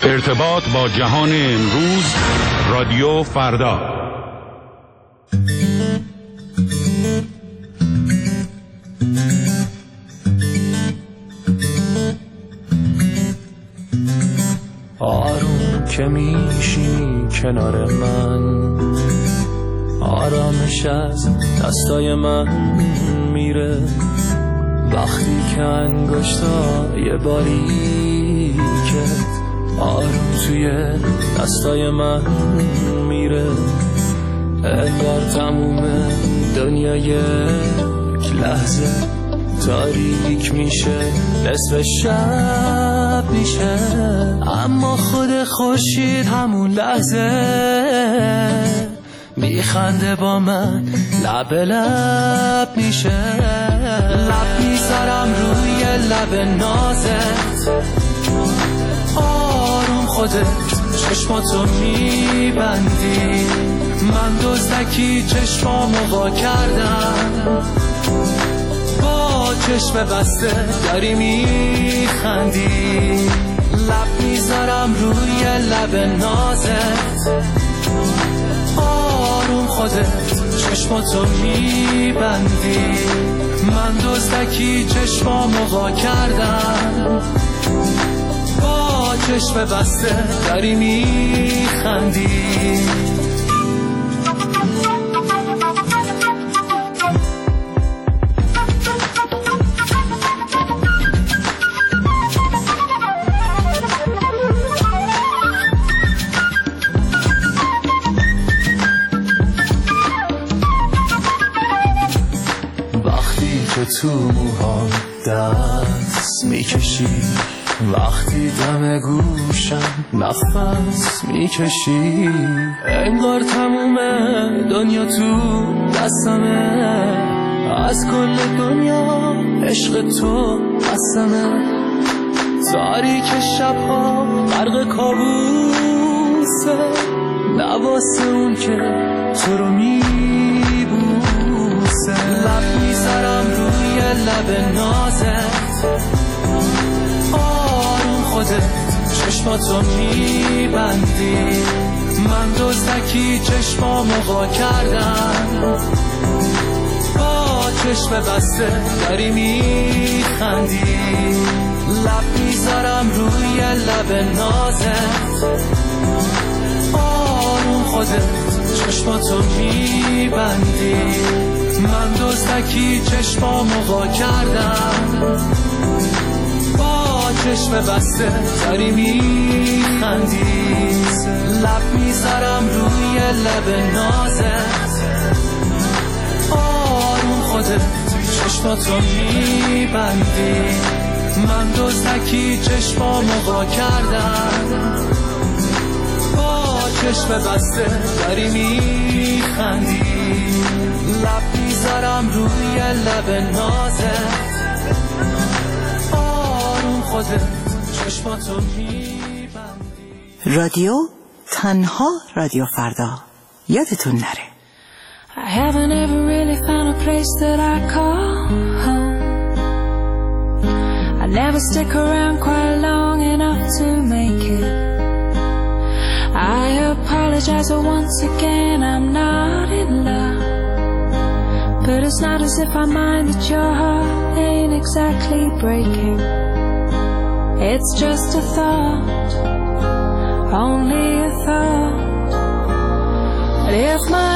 ارتباط با جهان امروز، رادیو فردا. آروم که میشینی کنار من، آرامش از دستای من میره. وقتی که انگشتای باریکت آروم توی دستای من میره، انگار تموم دنیا یک لحظه تاریک میشه، نصف شب میشه. اما خود خورشید همون لحظه میخنده با من، لب لب میشه. لب میذارم روی لب نازت، آروم خودت چشماتو میبندی، من دزدکی چشمامو وا کردم، با چشم بسته داری میخندی. لب میذارم روی لب نازت، آروم خودت چشماتو میبندی، من دزدکی چشمامو وا کردم، با چشم بسته داری میخندی. تو موها دست میکشی، وقتی دم گوشم نفس میکشی، انگار تموم دنیا تو دستمه، از کل دنیا عشق تو قسمه. تاریک شبها غرق کابوسه، نواسه اون که تو رو میبوسه. لب میذارم روی لب نازت، آروم خودت چشماتو میبندی، من دزدکی چشمامو وا کردم، با چشم بسته داری میخندی. لب میذارم روی لب نازت، آروم خودت چشماتو میبندی، من دزدکی چشمامو وا کردم، با چشم بسته داری میخندی. لب میذارم روی لب نازت، آروم خودت چشماتو میبندی، من دزدکی چشمامو وا کردم، با چشم بسته داری میخندی. لب میذارم روی لب نازت، آروم خودت چشماتو میبندی. رادیو تنها رادیو فردا، یادتون نره. I haven't ever really found a place that I call home. I never stick around quite long enough to make it. I apologize once again, I'm not in love, but it's not as if I mind that your heart ain't exactly breaking. It's just a thought, only a thought, that if my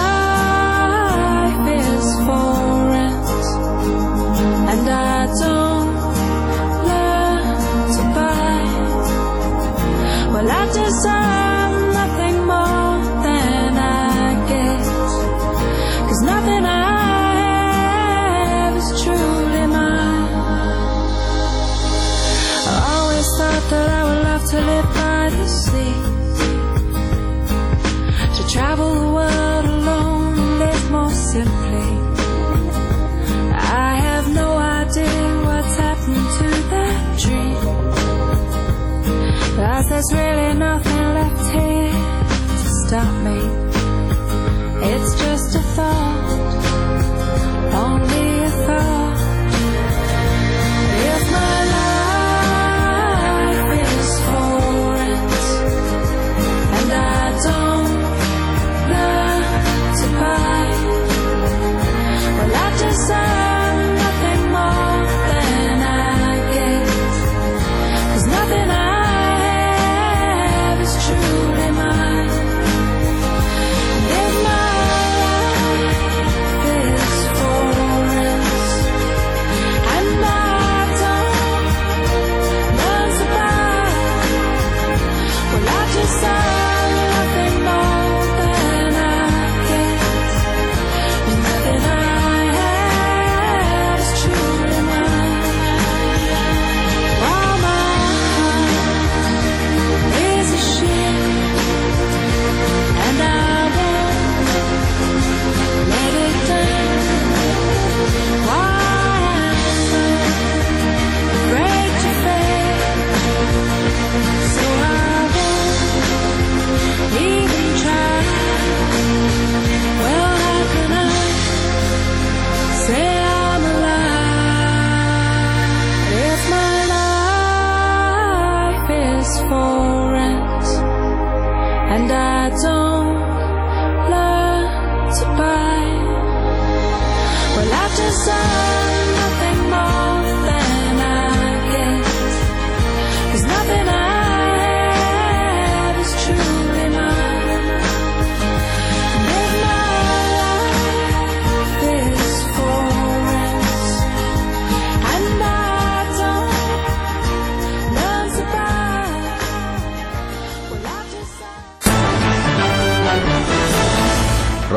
life is for rent and I don't learn to buy, well I deserve nothing more than I get, 'cause nothing I have is truly mine. I always thought that I would love to live by the sea, to travel the world alone and live more simply. I have no idea what's happened to that dream, but there's really nothing left here to stop me. It's just a thought, only a thought. If my life is for rent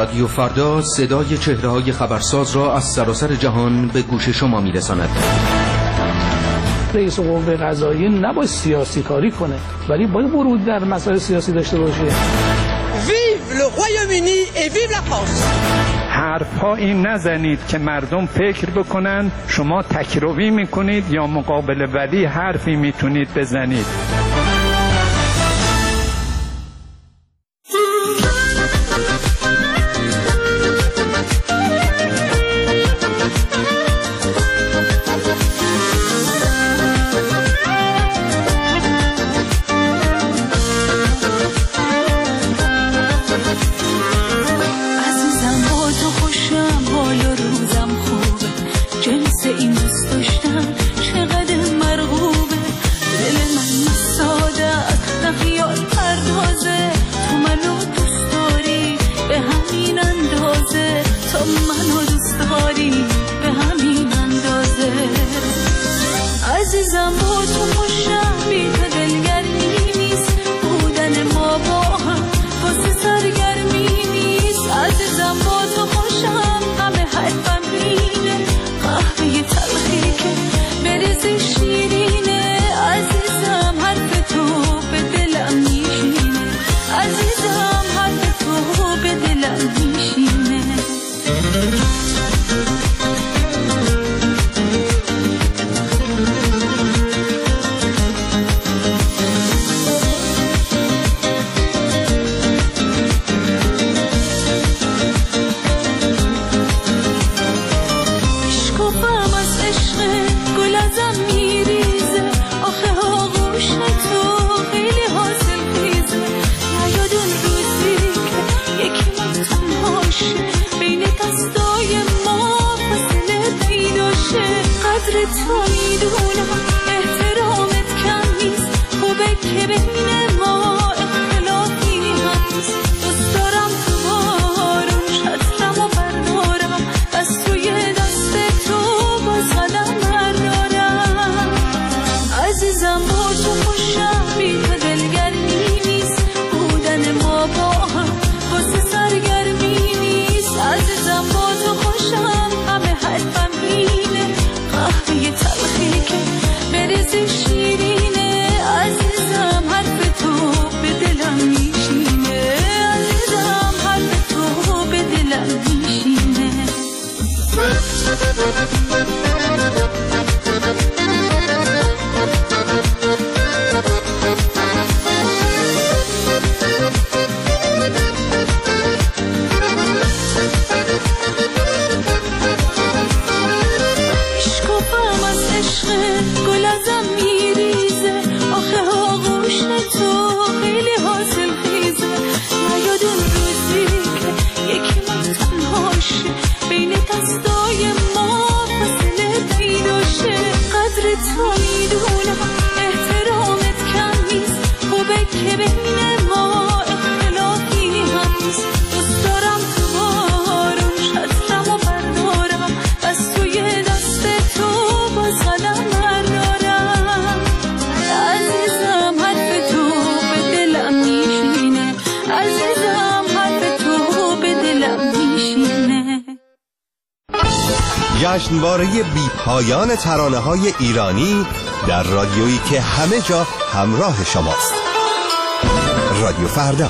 رادیو فردا صدای چهره‌های خبرساز را از سراسر جهان به گوش شما می‌رساند. رئیس قوه قضاییه نباید سیاسی کاری کنه، ولی باید ورود در مسائل سیاسی داشته باشه. Vive le Royaume-Uni et vive la France. حرفایی نزنید که مردم فکر بکنن شما تکروی میکنید یا مقابل ولی حرفی میتونید بزنید. جشنواره بی‌پایان ترانه‌های ایرانی در رادیویی که همه جا همراه شماست. رادیو فردا.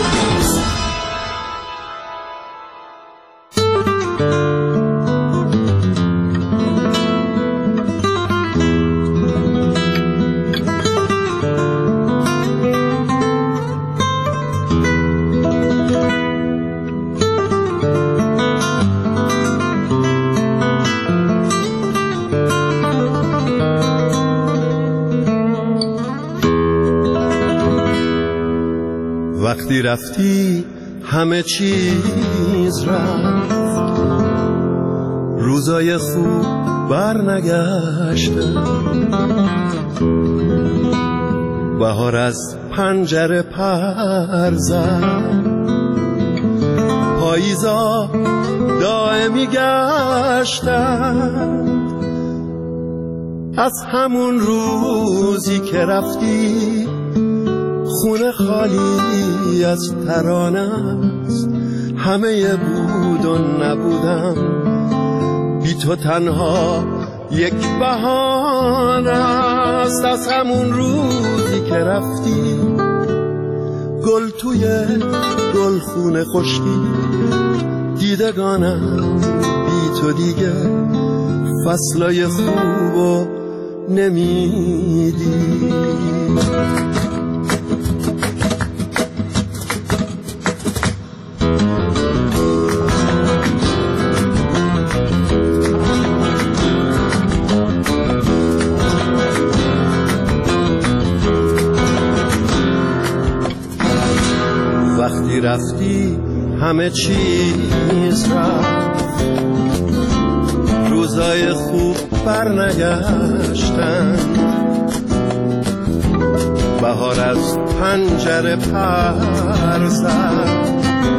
وقتی رفتی همه چیز رفت، روزای خوب برنگشتن، بهار از پنجره پر زد، پاییزا دائمی گشتن. از همون روزی که رفتی خونه خالی از ترانه است، همه بود و نبودم، بی تو تنها یک بهانه است. از همون روزی که رفتی گل توی گلخونه خشکی، دیدگانم بی تو دیگه فصلای خوبو نمیدی. وقتی رفتی همه چیز رفت، روزای خوب برنگشتن، بهار از پنجره پر زد،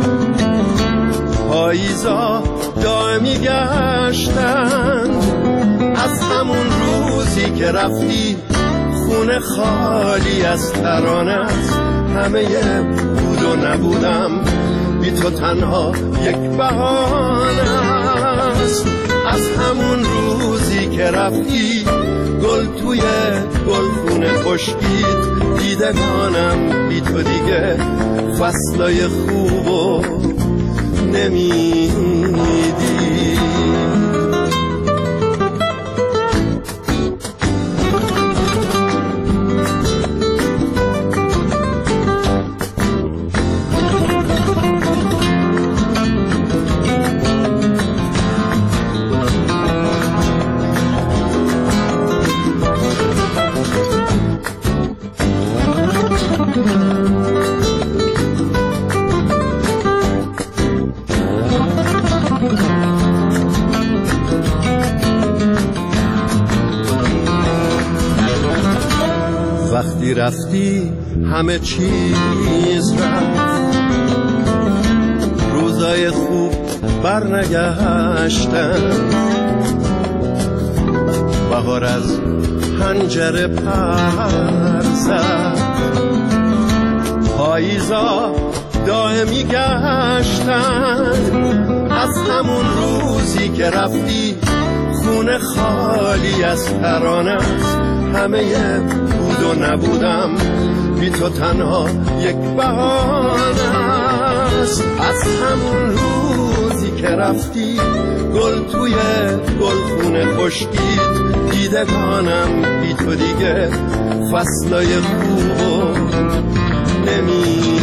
پاییزا دائمی گشتن. از همون روزی که رفتی خونه خالی از ترانه است، همه بود و نبودم، بی تو تنها یک بهانه است. از همون روزی که رفتی گل توی گلخونه خشکید، دیدگانم بی تو دیگه فصلای خوبو نمیدی. وقتی رفتی همه چیز رفت، روزای خوب برنگشتن، بهار از پنجره پر زد، پاییزا دائمی گشتن. از همون روزی که رفتی خونه خالی از ترانه است، همه بود و نبودم، بی تو تنها یک بهانه است. از همون روزی که رفتی گل توی گلخونه خشکید، دیدگانم بی تو دیگه فصلای خوبو نمیدی.